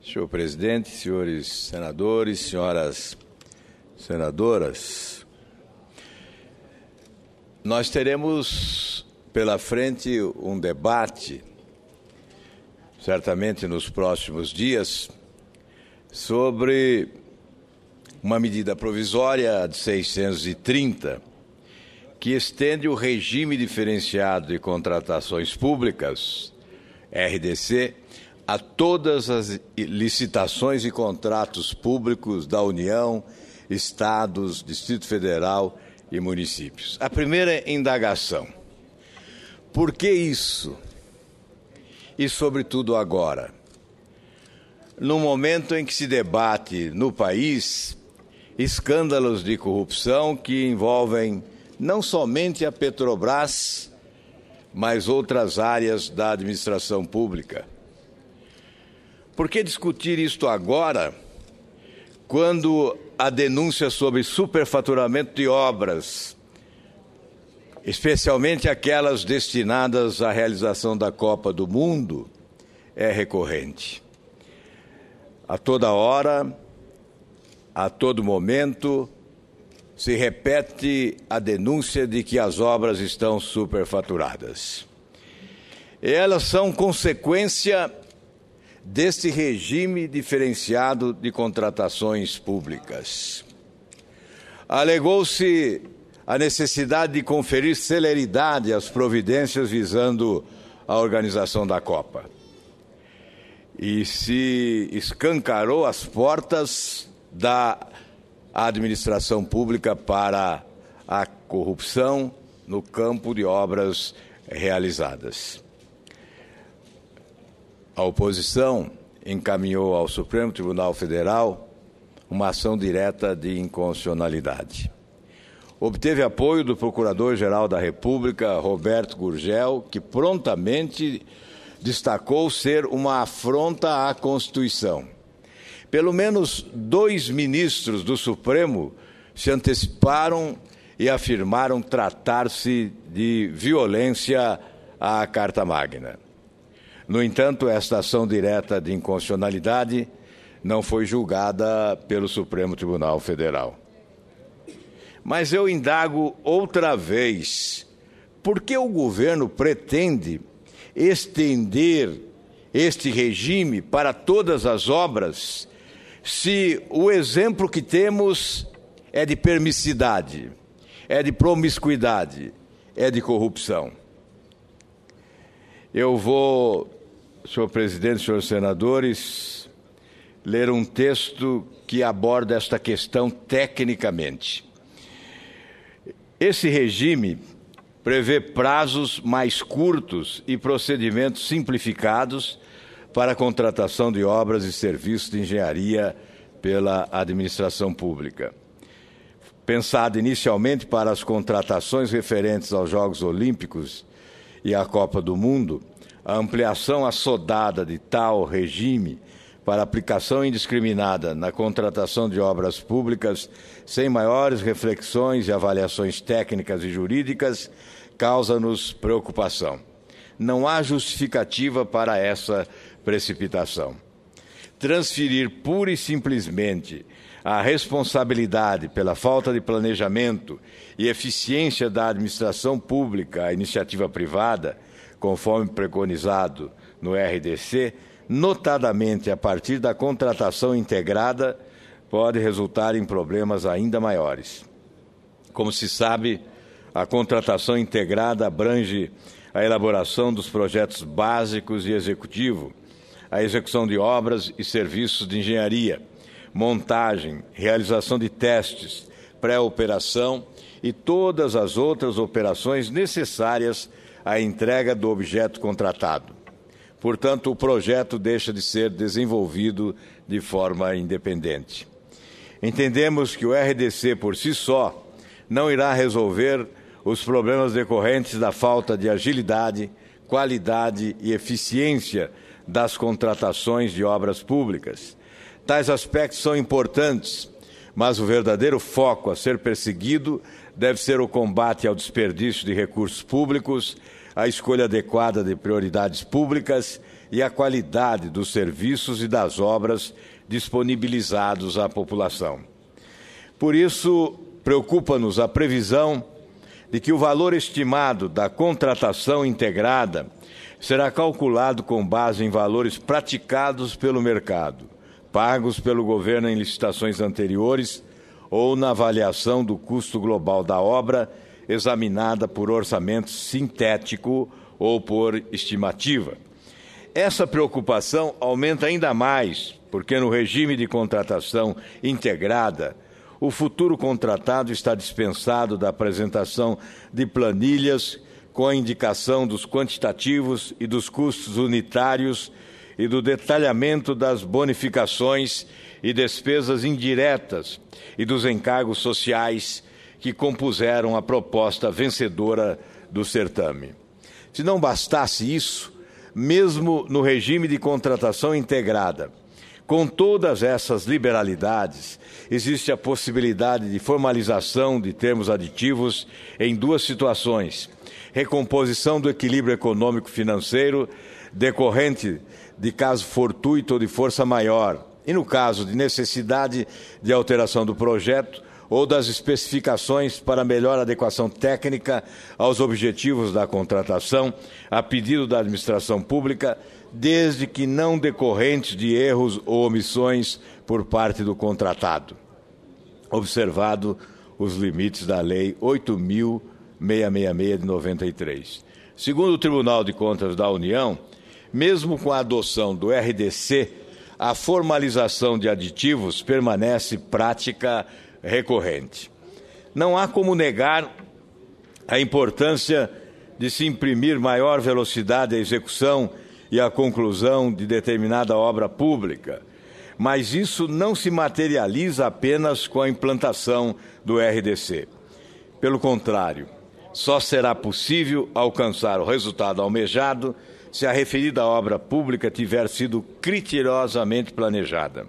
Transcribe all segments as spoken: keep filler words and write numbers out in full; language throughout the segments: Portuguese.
Senhor presidente, senhores senadores, senhoras senadoras, nós teremos pela frente um debate, certamente nos próximos dias, sobre uma medida provisória de seiscentos e trinta, que estende o regime diferenciado de contratações públicas, R D C, a todas as licitações e contratos públicos da União, Estados, Distrito Federal e municípios. A primeira indagação: por que isso? E, sobretudo, agora, no momento em que se debate no país escândalos de corrupção que envolvem não somente a Petrobras, mas outras áreas da administração pública. Por que discutir isto agora, quando a denúncia sobre superfaturamento de obras, especialmente aquelas destinadas à realização da Copa do Mundo, é recorrente? A toda hora, a todo momento, se repete a denúncia de que as obras estão superfaturadas. E elas são consequência deste regime diferenciado de contratações públicas. Alegou-se a necessidade de conferir celeridade às providências visando a organização da Copa. E se escancarou as portas da administração pública para a corrupção no campo de obras realizadas. A oposição encaminhou ao Supremo Tribunal Federal uma ação direta de inconstitucionalidade. Obteve apoio do Procurador-Geral da República, Roberto Gurgel, que prontamente destacou ser uma afronta à Constituição. Pelo menos dois ministros do Supremo se anteciparam e afirmaram tratar-se de violência à Carta Magna. No entanto, esta ação direta de inconstitucionalidade não foi julgada pelo Supremo Tribunal Federal. Mas eu indago outra vez: por que o governo pretende estender este regime para todas as obras, se o exemplo que temos é de permissividade, é de promiscuidade, é de corrupção? Eu vou, senhor presidente, senhores senadores, ler um texto que aborda esta questão tecnicamente. Esse regime prevê prazos mais curtos e procedimentos simplificados para a contratação de obras e serviços de engenharia pela administração pública. Pensado inicialmente para as contratações referentes aos Jogos Olímpicos e à Copa do Mundo, a ampliação assodada de tal regime para aplicação indiscriminada na contratação de obras públicas, sem maiores reflexões e avaliações técnicas e jurídicas, causa-nos preocupação. Não há justificativa para essa precipitação. Transferir pura e simplesmente a responsabilidade pela falta de planejamento e eficiência da administração pública à iniciativa privada, conforme preconizado no R D C, notadamente a partir da contratação integrada, pode resultar em problemas ainda maiores. Como se sabe, a contratação integrada abrange a elaboração dos projetos básicos e executivo, a execução de obras e serviços de engenharia, montagem, realização de testes, pré-operação e todas as outras operações necessárias à entrega do objeto contratado. Portanto, o projeto deixa de ser desenvolvido de forma independente. Entendemos que o R D C, por si só, não irá resolver os problemas decorrentes da falta de agilidade, qualidade e eficiência das contratações de obras públicas. Tais aspectos são importantes, mas o verdadeiro foco a ser perseguido deve ser o combate ao desperdício de recursos públicos, a escolha adequada de prioridades públicas e a qualidade dos serviços e das obras disponibilizados à população. Por isso, preocupa-nos a previsão de que o valor estimado da contratação integrada será calculado com base em valores praticados pelo mercado, pagos pelo governo em licitações anteriores ou na avaliação do custo global da obra, examinada por orçamento sintético ou por estimativa. Essa preocupação aumenta ainda mais, porque no regime de contratação integrada, o futuro contratado está dispensado da apresentação de planilhas com a indicação dos quantitativos e dos custos unitários e do detalhamento das bonificações e despesas indiretas e dos encargos sociais que compuseram a proposta vencedora do certame. Se não bastasse isso, mesmo no regime de contratação integrada, com todas essas liberalidades, existe a possibilidade de formalização de termos aditivos em duas situações: recomposição do equilíbrio econômico-financeiro decorrente de caso fortuito ou de força maior, e no caso de necessidade de alteração do projeto ou das especificações para melhor adequação técnica aos objetivos da contratação, a pedido da administração pública, desde que não decorrentes de erros ou omissões por parte do contratado, observado os limites da Lei oito mil seiscentos e sessenta e seis de noventa e três. Segundo o Tribunal de Contas da União, mesmo com a adoção do R D C, a formalização de aditivos permanece prática recorrente. Não há como negar a importância de se imprimir maior velocidade à execução e à conclusão de determinada obra pública, mas isso não se materializa apenas com a implantação do R D C. Pelo contrário, só será possível alcançar o resultado almejado se a referida obra pública tiver sido criteriosamente planejada.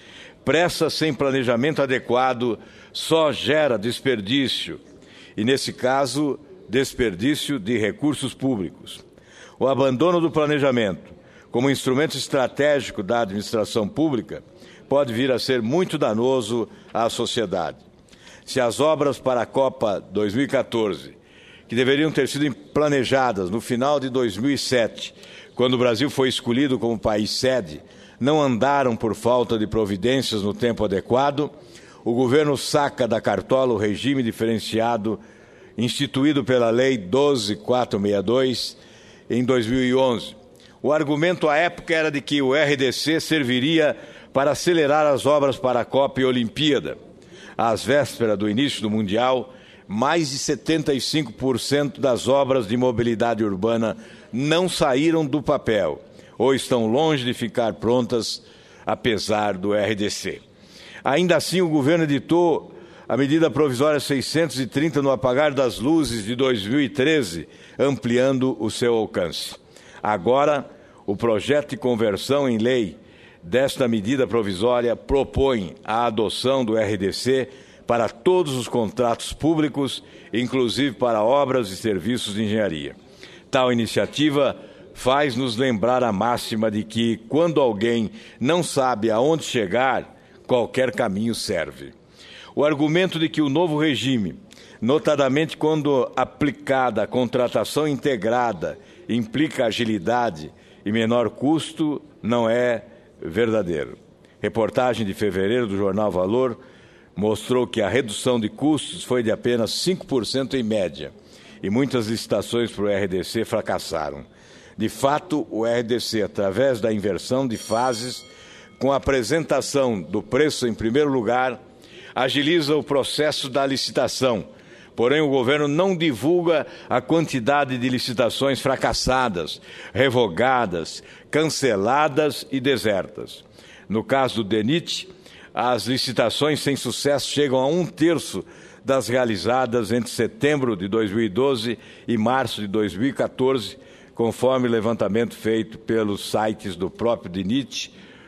Pressa sem planejamento adequado só gera desperdício, e, nesse caso, desperdício de recursos públicos. O abandono do planejamento, como instrumento estratégico da administração pública, pode vir a ser muito danoso à sociedade. Se as obras para a Copa dois mil e quatorze, que deveriam ter sido planejadas no final de dois mil e sete, quando o Brasil foi escolhido como país sede, não andaram por falta de providências no tempo adequado, o governo saca da cartola o regime diferenciado instituído pela Lei doze mil quatrocentos e sessenta e dois em dois mil e onze. O argumento à época era de que o R D C serviria para acelerar as obras para a Copa e Olimpíada. Às vésperas do início do Mundial, mais de setenta e cinco por cento das obras de mobilidade urbana não saíram do papel ou estão longe de ficar prontas, apesar do R D C. Ainda assim, o governo editou a medida provisória seiscentos e trinta no apagar das luzes de dois mil e treze, ampliando o seu alcance. Agora, o projeto de conversão em lei desta medida provisória propõe a adoção do R D C para todos os contratos públicos, inclusive para obras e serviços de engenharia. Tal iniciativa faz-nos lembrar a máxima de que, quando alguém não sabe aonde chegar, qualquer caminho serve. O argumento de que o novo regime, notadamente quando aplicada a contratação integrada, implica agilidade e menor custo, não é verdadeiro. Reportagem de fevereiro do jornal Valor mostrou que a redução de custos foi de apenas cinco por cento em média, e muitas licitações para o R D C fracassaram. De fato, o R D C, através da inversão de fases, com a apresentação do preço em primeiro lugar, agiliza o processo da licitação. Porém, o governo não divulga a quantidade de licitações fracassadas, revogadas, canceladas e desertas. No caso do DENIT, as licitações sem sucesso chegam a um terço das realizadas entre setembro de dois mil e doze e março de dois mil e quatorze, conforme levantamento feito pelos sites do próprio DENIT,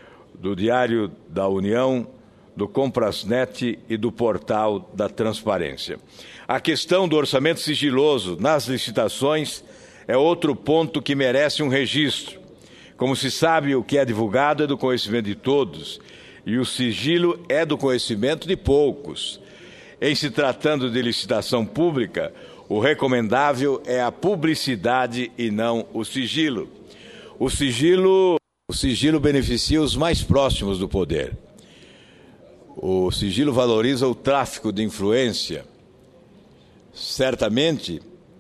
do Diário da União, do Comprasnet e do Portal da Transparência. A questão do orçamento sigiloso nas licitações é outro ponto que merece um registro. Como se sabe, o que é divulgado é do conhecimento de todos e o sigilo é do conhecimento de poucos. Em se tratando de licitação pública, o recomendável é a publicidade e não o sigilo. O sigilo, o sigilo beneficia os mais próximos do poder. O sigilo valoriza o tráfico de influência. Certamente,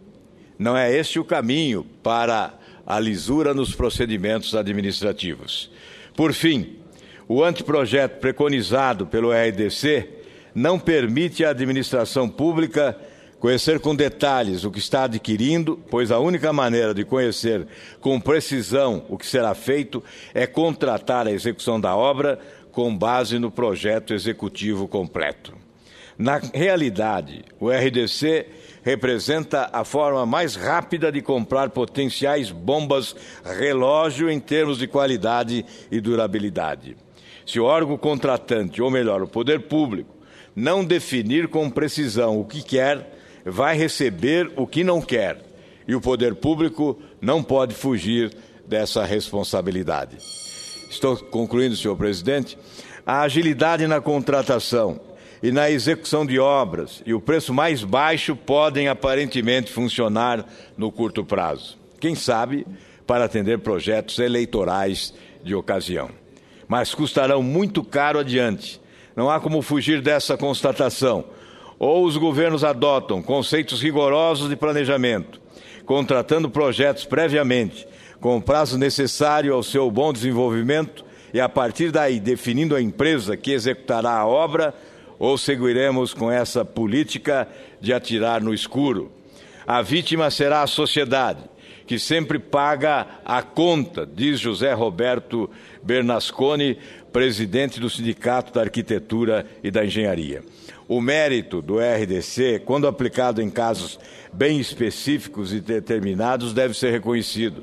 não é este o caminho para a lisura nos procedimentos administrativos. Por fim, o anteprojeto preconizado pelo R D C não permite à administração pública conhecer com detalhes o que está adquirindo, pois a única maneira de conhecer com precisão o que será feito é contratar a execução da obra com base no projeto executivo completo. Na realidade, o R D C representa a forma mais rápida de comprar potenciais bombas relógio em termos de qualidade e durabilidade. Se o órgão contratante, ou melhor, o poder público, não definir com precisão o que quer, vai receber o que não quer. E o poder público não pode fugir dessa responsabilidade. Estou concluindo, senhor presidente. A agilidade na contratação e na execução de obras e o preço mais baixo podem aparentemente funcionar no curto prazo. Quem sabe, para atender projetos eleitorais de ocasião. Mas custarão muito caro adiante. Não há como fugir dessa constatação. Ou os governos adotam conceitos rigorosos de planejamento, contratando projetos previamente, com o prazo necessário ao seu bom desenvolvimento e, a partir daí, definindo a empresa que executará a obra, ou seguiremos com essa política de atirar no escuro. A vítima será a sociedade, que sempre paga a conta, diz José Roberto Bernasconi, presidente do Sindicato da Arquitetura e da Engenharia. O mérito do R D C, quando aplicado em casos bem específicos e determinados, deve ser reconhecido.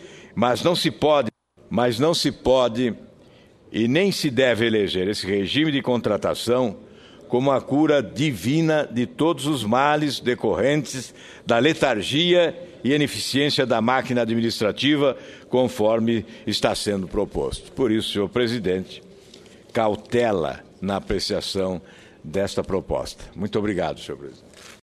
Mas não se pode, mas não se pode e nem se deve eleger esse regime de contratação como a cura divina de todos os males decorrentes da letargia e ineficiência da máquina administrativa, conforme está sendo proposto. Por isso, senhor presidente, cautela na apreciação desta proposta. Muito obrigado, senhor presidente.